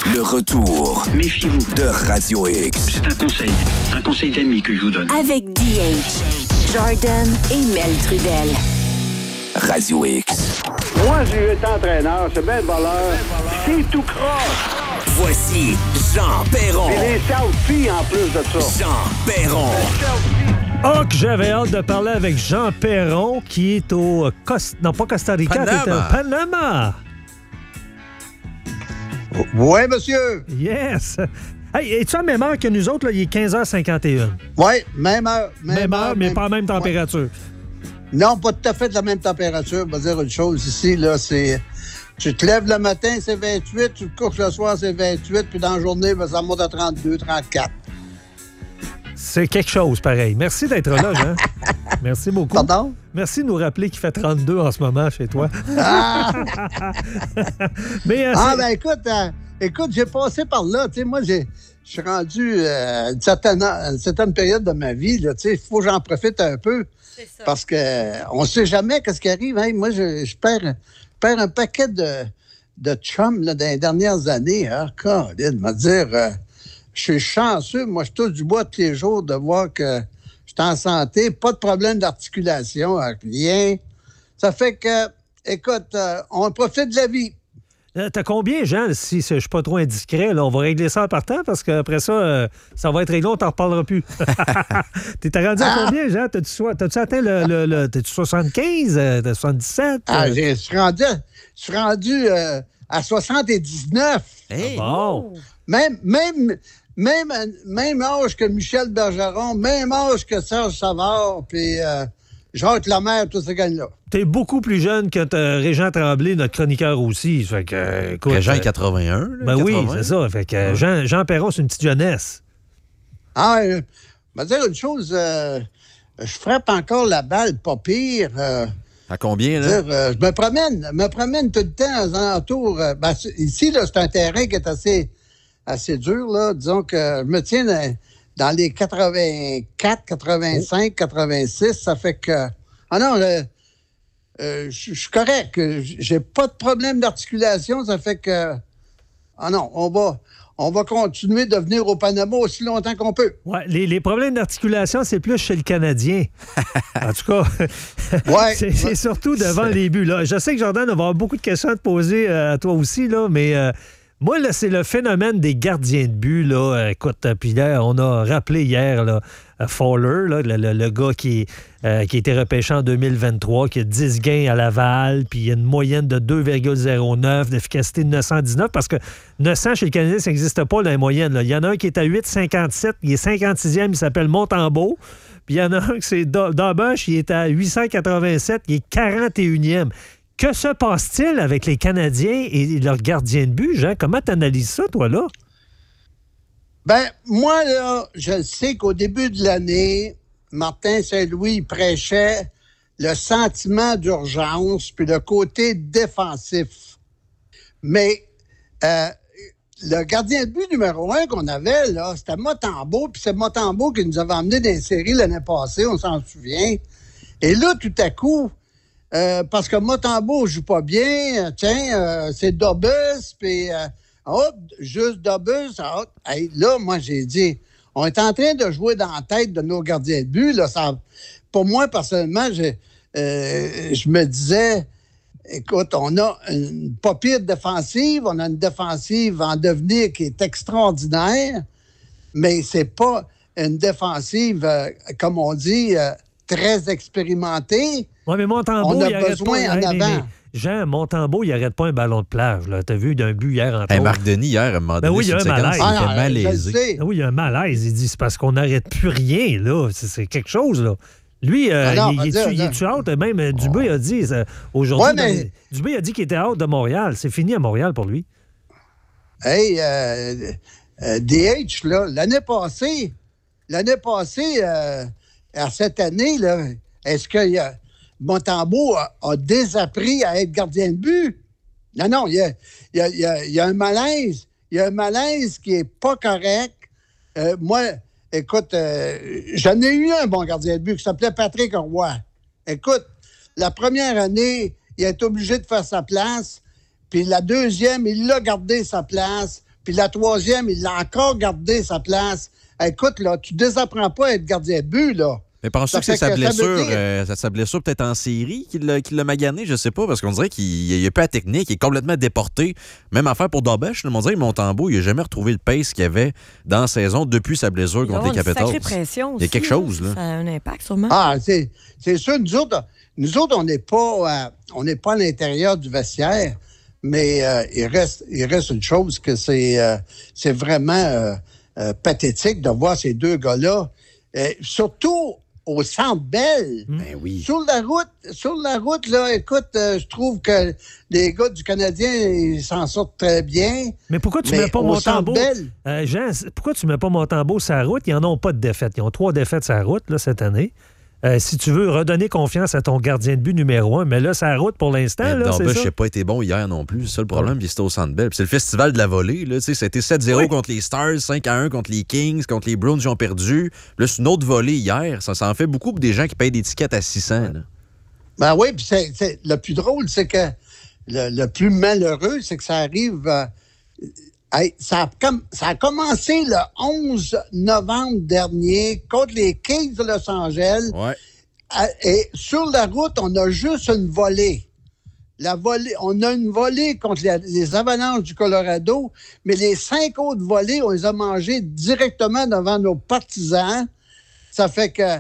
Le retour. Méfiez-vous. De Radio X. C'est un conseil d'amis que je vous donne. Avec DH, Jordan et Mel Trudel. Radio X. Moi, j'ai été entraîneur, c'est bien de valeur. C'est tout croche. Voici Jean Perron. Et les selfies en plus de ça. Jean Perron. Oh, que j'avais hâte de parler avec Jean Perron, qui est au... Non, pas Costa Rica, Panama. t'es au Panama. Oui, monsieur. Yes. Hey, es-tu à même heure que nous autres? Là? Il est 15h51. Oui, même heure. Même heure, mais pas la même température. Non, pas tout à fait de la même température. Je vais dire une chose ici, là, c'est... Tu te lèves le matin, c'est 28, tu te couches le soir, c'est 28, puis dans la journée, ben, ça monte à 32, 34. C'est quelque chose, pareil. Merci d'être là, Jean. Merci beaucoup. Pardon? Merci de nous rappeler qu'il fait 32 en ce moment chez toi. Ah! Mais, Ben écoute, j'ai passé par là. Tu sais, moi, je suis rendu à une certaine période de ma vie. Tu sais, il faut que j'en profite un peu. C'est ça. Parce qu'on ne sait jamais ce qui arrive. Hein. Moi, je perds un paquet de chums là, dans les dernières années. Hein. Colin, me dire, je suis chanceux. Moi, je touche du bois tous les jours de voir que je suis en santé. Pas de problème d'articulation, rien. Ça fait que, écoute, on profite de la vie. t'as combien, Jean, si je suis pas trop indiscret? Là, on va régler ça en partant parce qu'après ça, ça va être réglé, on t'en reparlera plus. T'es rendu à combien, Jean? T'as-tu atteint le t'es-tu 75? 77? Je suis rendu à 79. Hey. Bon. Même âge que Michel Bergeron, même âge que Serge Savard, puis Jacques Lemaire, tous ces gars-là. T'es beaucoup plus jeune que Régent Tremblay, notre chroniqueur aussi. Fait que, écoute, Régent est 81. Là, ben 80. oui, c'est ça. Fait que Jean Perron, c'est une petite jeunesse. Je vais dire une chose, je frappe encore la balle, pas pire. À combien, là? Je me promène tout le temps aux alentours. Ici, là, c'est un terrain qui est assez dur, là. Disons que je me tiens dans les 84, 85, 86. Ça fait que... je suis correct. J'ai pas de problème d'articulation. Ça fait que... on va continuer de venir au Panama aussi longtemps qu'on peut. Ouais, les problèmes d'articulation, c'est plus chez le Canadien. En tout cas, Ouais. c'est surtout devant les buts. Là. Je sais que Jordan va avoir beaucoup de questions à te poser à toi aussi, là, mais moi, là, c'est le phénomène des gardiens de but. Là. Écoute, puis là, on a rappelé hier là, Fowler, là, le gars qui a été repêché en 2023, qui a 10 gains à Laval, puis il y a une moyenne de 2,09, d'efficacité de 919, parce que 900 chez le Canadien, ça n'existe pas dans les moyennes. Là. Il y en a un qui est à 8,57, il est 56e, il s'appelle Montembeau. Puis il y en a un qui c'est Dobush, il est à 887, il est 41e. Que se passe-t-il avec les Canadiens et leurs gardiens de but, Jean? Comment tu analyses ça, toi, là? Moi, là, je sais qu'au début de l'année, Martin Saint-Louis prêchait le sentiment d'urgence puis le côté défensif. Mais le gardien de but numéro 1 qu'on avait, là, c'était Montembeau, puis c'est Montembeau qui nous avait emmenés dans les séries l'année passée, on s'en souvient. Et là, tout à coup, parce que Montembeau joue pas bien, c'est Dobus, puis juste Dobus. Là, moi, j'ai dit, on est en train de jouer dans la tête de nos gardiens de but. Là, pour moi, personnellement, je me disais, écoute, on a une pas pire défensive, on a une défensive en devenir qui est extraordinaire, mais c'est pas une défensive, comme on dit, très expérimentée. Oui, mais Montembeau, on a il arrête besoin pas. en avant. Jean, Montembeau, il n'arrête pas un ballon de plage. T'as vu d'un but hier en Hey, Marc Denis, hier, à un moment donné, oui, il y a sur un une séquence, malaise. il était malaisé. Oui, il y a un malaise. Il dit c'est parce qu'on n'arrête plus rien, là. C'est quelque chose, là. Lui, il est-tu out? Même Dubé a dit aujourd'hui. Dubé a dit qu'il était out de Montréal. C'est fini à Montréal pour lui. Hey, DH, là, l'année passée, à cette année, là, est-ce que Montembeau a désappris à être gardien de but? Non, il y a un malaise. Il y a un malaise qui est pas correct. Moi, écoute, j'en ai eu un bon gardien de but qui s'appelait Patrick Roy. Écoute, la première année, il a été obligé de faire sa place. Puis la deuxième, il a gardé sa place. Puis la troisième, il a encore gardé sa place. Écoute, là, tu désapprends pas à être gardien de but, là. Mais penses-tu que c'est sa blessure peut-être en série qui l'a magané? Je sais pas, parce qu'on dirait qu'il a pas la technique, il est complètement déporté. Même affaire pour Dobesch, on dirait que Montembeault, il n'a jamais retrouvé le pace qu'il avait dans la saison depuis sa blessure contre les Capitals. Sacrée pression aussi, il y a quelque chose, là. Ça a un impact, sûrement. Ah, c'est sûr, nous autres, on n'est pas à l'intérieur du vestiaire, mais il reste une chose que c'est vraiment pathétique de voir ces deux gars-là. Surtout au Centre Bell. Ben oui. Sur la route, là, écoute, je trouve que les gars du Canadien, ils s'en sortent très bien. Mais pourquoi tu mets pas Montembeault? Jean, pourquoi tu mets pas Montembeault sur la route? Ils n'en ont pas de défaite. Ils ont 3 défaites sur la route là, cette année. Si tu veux redonner confiance à ton gardien de but numéro 1, mais là, c'est la route pour l'instant. Dobesch n'a pas été bon hier non plus. C'est ça le problème, puis c'était au Centre Bell. Puis c'est le festival de la volée. Là, c'était 7-0 contre les Stars, 5-1 contre les Kings, contre les Bruins, ils ont perdu. Là, c'est une autre volée hier. Ça en fait beaucoup pour des gens qui payent des tickets à 600. Là. Ben oui, puis le plus drôle, c'est que le plus malheureux, c'est que ça arrive... ça a commencé le 11 novembre dernier contre les Kings de Los Angeles. Ouais. Et sur la route, on a juste une volée. On a une volée contre les Avalanches du Colorado, mais les 5 autres volées, on les a mangées directement devant nos partisans. Ça fait que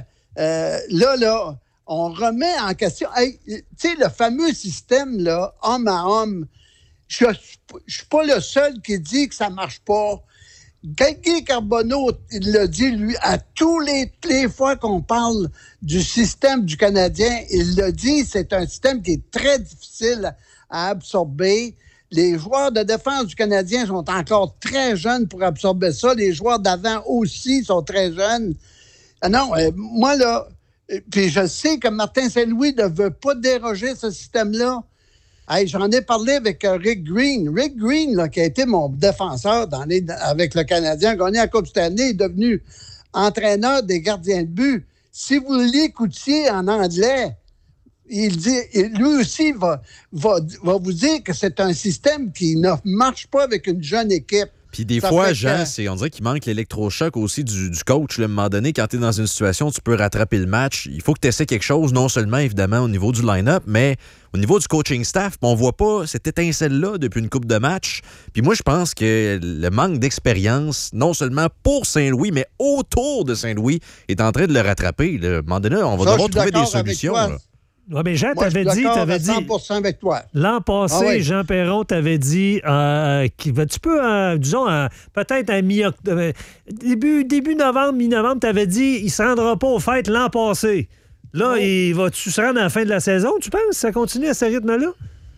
là, on remet en question... Tu sais, le fameux système, là, homme à homme, je suis pas le seul qui dit que ça marche pas. Guy Carbonneau, il l'a dit, lui, à tous les fois qu'on parle du système du Canadien, il l'a dit, c'est un système qui est très difficile à absorber. Les joueurs de défense du Canadien sont encore très jeunes pour absorber ça. Les joueurs d'avant aussi sont très jeunes. Non, moi, là, puis je sais que Martin Saint-Louis ne veut pas déroger ce système-là. Hey, j'en ai parlé avec Rick Green. Rick Green, là, qui a été mon défenseur avec le Canadien, gagné la Coupe Stanley, est devenu entraîneur des gardiens de but. Si vous l'écoutiez en anglais, il dit, lui aussi va vous dire que c'est un système qui ne marche pas avec une jeune équipe. Puis des fois, Jean, on dirait qu'il manque l'électrochoc aussi du coach. Là, à un moment donné, quand tu es dans une situation où tu peux rattraper le match, il faut que tu essaies quelque chose, non seulement évidemment au niveau du line-up, mais au niveau du coaching staff. On voit pas cette étincelle-là depuis une couple de matchs. Puis moi, je pense que le manque d'expérience, non seulement pour Saint-Louis, mais autour de Saint-Louis, est en train de le rattraper. Là. À un moment donné, on va devoir trouver des solutions. Oui, mais Jean, t'avais dit... 100% avec toi. L'an passé, Jean Perron t'avait dit tu peux, disons, peut-être à début novembre, mi-novembre, t'avais dit il ne se rendra pas aux fêtes l'an passé. Là, vas-tu se rendre à la fin de la saison, tu penses? Ça continue à ce rythme-là?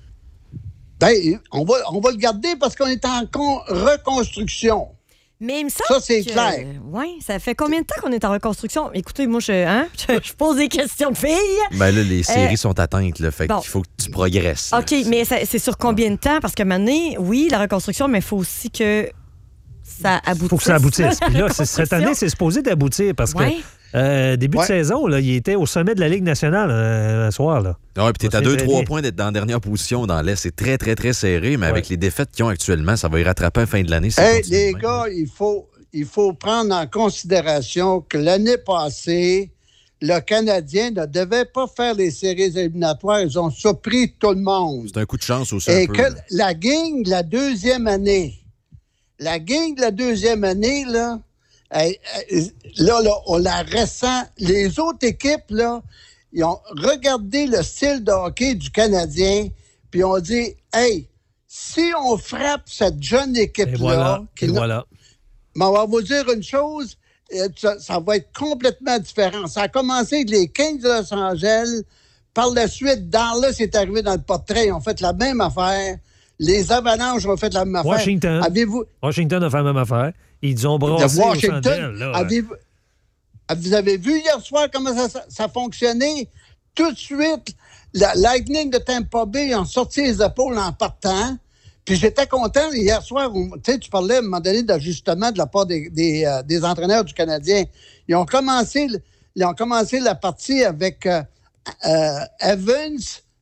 Bien, on va le garder parce qu'on est en reconstruction. Mais il me semble ça, c'est clair. Oui, ça fait combien de temps qu'on est en reconstruction? Écoutez, moi, je pose des questions de filles. Ben là, les séries sont atteintes, là, fait qu'il faut que tu progresses. Là. OK, mais c'est sur combien de temps? Parce que maintenant, oui, la reconstruction, mais il faut aussi que ça aboutisse. Il faut que ça aboutisse. Puis là, cette année, c'est supposé d'aboutir parce que début de saison, là, il était au sommet de la Ligue nationale un soir. Là. Oui, puis tu es à 2-3 points d'être dans la dernière position dans l'Est. C'est très, très, très serré, mais avec les défaites qu'ils ont actuellement, ça va y rattraper à la fin de l'année. Les gars, il faut prendre en considération que l'année passée, le Canadien ne devait pas faire les séries éliminatoires. Ils ont surpris tout le monde. C'est un coup de chance aussi. Et que la gang de la deuxième année, là, on la ressent. Les autres équipes, là, ils ont regardé le style de hockey du Canadien, puis ont dit, hey, si on frappe cette jeune équipe-là... voilà. Mais on va vous dire une chose, ça va être complètement différent. Ça a commencé avec les Kings de Los Angeles. Par la suite, Dallas est arrivé dans le portrait. Ils ont fait la même affaire. Les Avalanches ont fait la même affaire. Washington a fait la même affaire. Ils ont brassé Washington. Vous avez vu hier soir comment ça fonctionnait? Tout de suite, la Lightning de Tampa Bay, ils ont sorti les épaules en partant. Puis j'étais content hier soir. Tu parlais à un moment donné d'ajustement de la part des entraîneurs du Canadien. Ils ont commencé la partie avec Evans,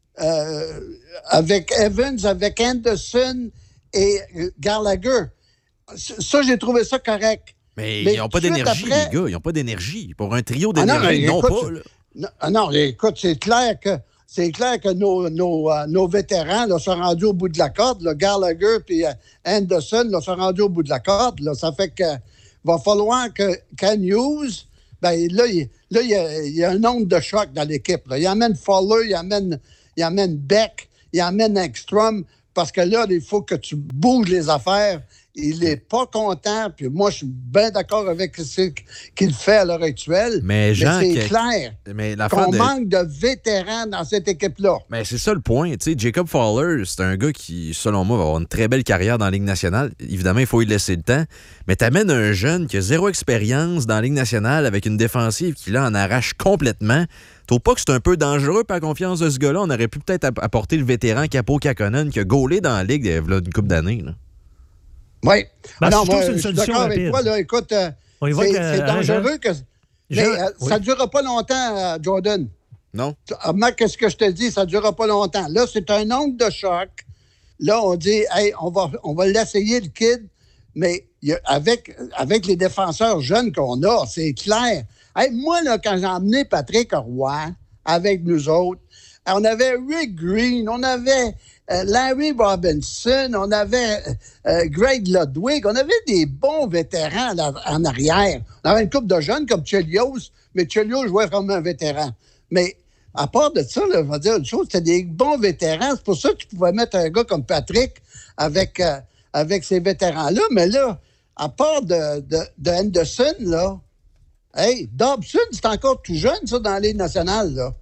avec Anderson et Gallagher. ça, j'ai trouvé ça correct. Mais ils n'ont pas d'énergie, après... les gars. Ils n'ont pas d'énergie. Pour un trio d'énergie, non pas. Non, écoute, c'est clair que nos vétérans là, sont rendus au bout de la corde. Là, Gallagher et Anderson là, sont rendus au bout de la corde. Là. Ça fait que va falloir que Ken Hughes, ben là, il y a un nombre de chocs dans l'équipe. Là. Il amène Fowler, il amène Beck, il amène Ekstrom, parce que là, il faut que tu bouges les affaires. Il n'est pas content, puis moi, je suis bien d'accord avec ce qu'il fait à l'heure actuelle. Mais c'est clair qu'on manque de vétérans dans cette équipe-là. Mais c'est ça le point. Tu sais, Jacob Fowler, c'est un gars qui, selon moi, va avoir une très belle carrière dans la Ligue nationale. Évidemment, il faut lui laisser le temps. Mais t'amènes un jeune qui a zéro expérience dans la Ligue nationale avec une défensive qui, là, en arrache complètement. Trouve pas que c'est un peu dangereux par confiance de ce gars-là? On aurait pu peut-être apporter le vétéran Capo Kakkonen qui a gaulé dans la Ligue il y a une couple d'années, là. Oui. Ben, je suis d'accord avec toi. Là, écoute, c'est dangereux. Mais ça ne durera pas longtemps, Jordan. Non. Remarque, qu'est-ce que je te dis? Ça ne durera pas longtemps. Là, c'est un nombre de chocs. Là, on dit, hey, on va l'essayer, le kid. Mais avec les défenseurs jeunes qu'on a, c'est clair. Hey, moi, là, quand j'ai emmené Patrick Roy avec nous autres, on avait Rick Green, on avait Larry Robinson, on avait Greg Ludwig, on avait des bons vétérans en arrière. On avait une couple de jeunes comme Chelios, mais Chelios jouait vraiment un vétéran. Mais à part de ça, là, je vais dire une chose, c'était des bons vétérans. C'est pour ça que tu pouvais mettre un gars comme Patrick avec ces vétérans-là. Mais là, à part de Henderson, là, hey, Dobson, c'est encore tout jeune, ça, dans la Ligue nationale, là.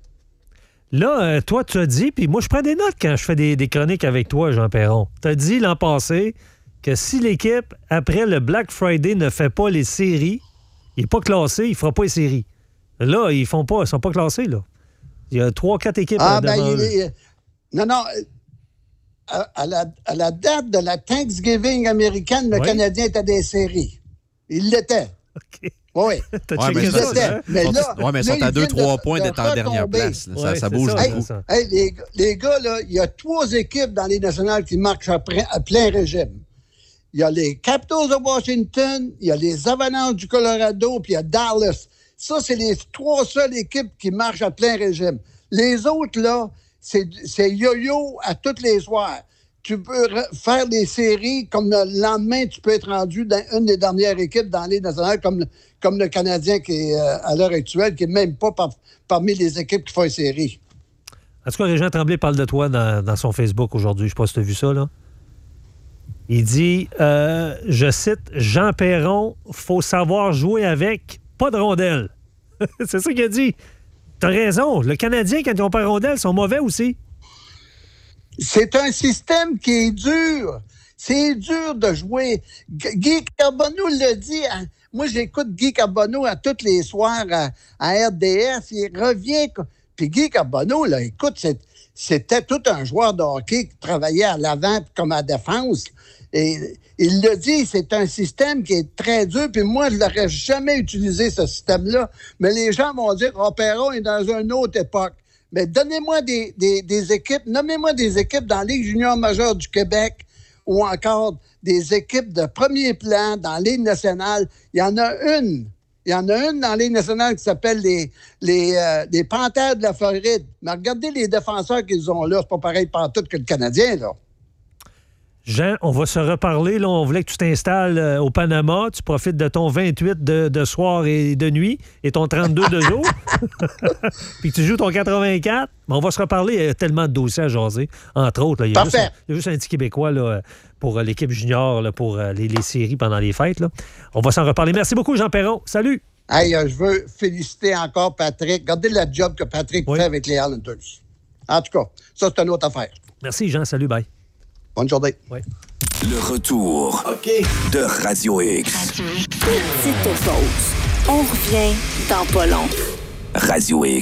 Là, toi, tu as dit, puis moi, je prends des notes quand je fais des chroniques avec toi, Jean Perron. Tu as dit l'an passé que si l'équipe, après le Black Friday, ne fait pas les séries, il n'est pas classé, il ne fera pas les séries. Là, ils ne sont pas classés, là. Il y a 3-4 équipes devant eux. Non. À la date de la Thanksgiving américaine, le Canadien était des séries. Il l'était. OK. Oui. Mais ils sont à 2-3 points d'être en dernière place. Ça bouge beaucoup. Les gars, là, il y a 3 équipes dans les nationales qui marchent à plein régime. Il y a les Capitals de Washington, il y a les Avalanches du Colorado, puis il y a Dallas. Ça, c'est les 3 seules équipes qui marchent à plein régime. Les autres, là, c'est yo-yo à tous les soirs. Tu peux faire des séries, comme le lendemain, tu peux être rendu dans une des dernières équipes dans les nationales, comme le Canadien qui est à l'heure actuelle, qui n'est même pas parmi les équipes qui font une série. En tout cas, Régent Tremblay parle de toi dans son Facebook aujourd'hui. Je ne sais pas si tu as vu ça, là. Il dit, je cite, « Jean Perron, faut savoir jouer avec, pas de rondelles. » C'est ça qu'il a dit. T'as raison. Le Canadien, quand ils n'ont pas de rondelles, sont mauvais aussi. C'est un système qui est dur. C'est dur de jouer. Guy Carbonneau l'a dit. Moi, j'écoute Guy Carbonneau à tous les soirs à RDS. Il revient. Puis Guy Carbonneau, là, écoute, c'était tout un joueur de hockey qui travaillait à l'avant comme à défense. Et il l'a dit, c'est un système qui est très dur. Puis moi, je n'aurais jamais utilisé ce système-là. Mais les gens vont dire, « Oh, Perron est dans une autre époque. » Mais donnez-moi des équipes, nommez-moi des équipes dans la Ligue junior majeure du Québec ou encore des équipes de premier plan dans la Ligue nationale. Il y en a une. Il y en a une dans la Ligue nationale qui s'appelle les Panthères de la Floride. Mais regardez les défenseurs qu'ils ont là. C'est pas pareil pantoute que le Canadien, là. Jean, on va se reparler. Là, on voulait que tu t'installes au Panama. Tu profites de ton 28 de soir et de nuit et ton 32 de jour. Puis tu joues ton 84. Mais on va se reparler. Il y a tellement de dossiers à jaser. Entre autres, là, il y a juste un petit Québécois là, pour l'équipe junior, là, pour les séries pendant les fêtes. Là. On va s'en reparler. Merci beaucoup, Jean Perron. Salut! Hey, je veux féliciter encore Patrick. Regardez le job que Patrick fait avec les Islanders. En tout cas, ça, c'est une autre affaire. Merci, Jean. Salut, bye. Bonne journée. Ouais. Le retour de Radio X. Petite pause. On revient dans pas long. Radio X.